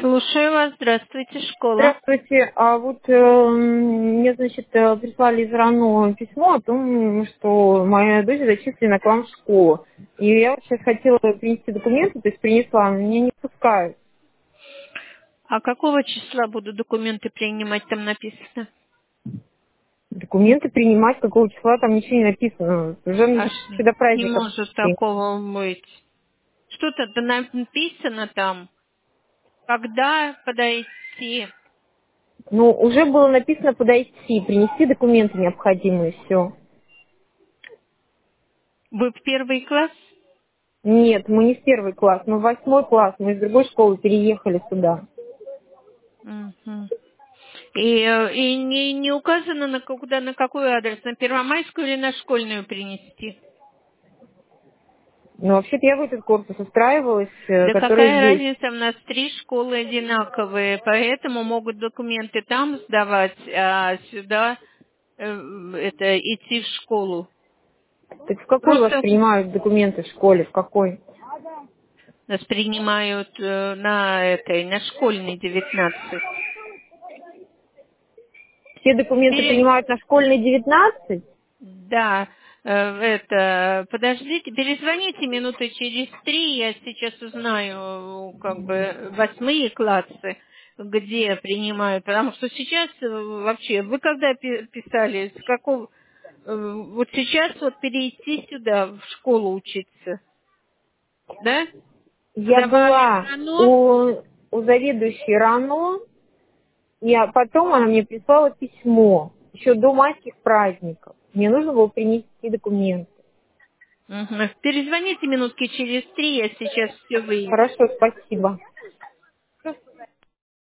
Слушаю вас. Здравствуйте, школа. Здравствуйте. А вот мне, значит, прислали из РАНО письмо о том, что моя дочь зачислена к вам в школу. И я вот сейчас хотела принести документы, то есть принесла, но меня не пускают. А какого числа будут документы принимать, там написано? Документы принимать, какого числа, там ничего не написано. Уже Аж еще до не праздника. может такого быть. Что-то написано там. Когда подойти? Ну, уже было написано подойти, принести документы необходимые, все. Вы в первый класс? Нет, мы не в первый класс, мы в 8 класс, мы из другой школы переехали сюда. Мгм. И не указано, на какой адрес? На Первомайскую или на школьную принести? Но вообще-то я в этот корпус устраивалась, Да который какая здесь. разница, у нас 3 школы одинаковые, поэтому могут документы там сдавать, а сюда это идти в школу. Так в какой вас Просто принимают документы в школе? В какой? нас принимают на школьной 19. Все документы принимают на школьный 19? Да, подождите, перезвоните минуты через 3, я сейчас узнаю, как бы, 8 классы, где принимают, потому что сейчас вообще, вы когда писали, с какого, вот сейчас вот перейти сюда, в школу учиться, да? Я Сдавали была РАНО. у заведующей РАНО, и потом она мне прислала письмо, еще до майских праздников. Мне нужно было принести документы. Мгм. Перезвоните минутки через 3, я сейчас все выясню. Хорошо, спасибо.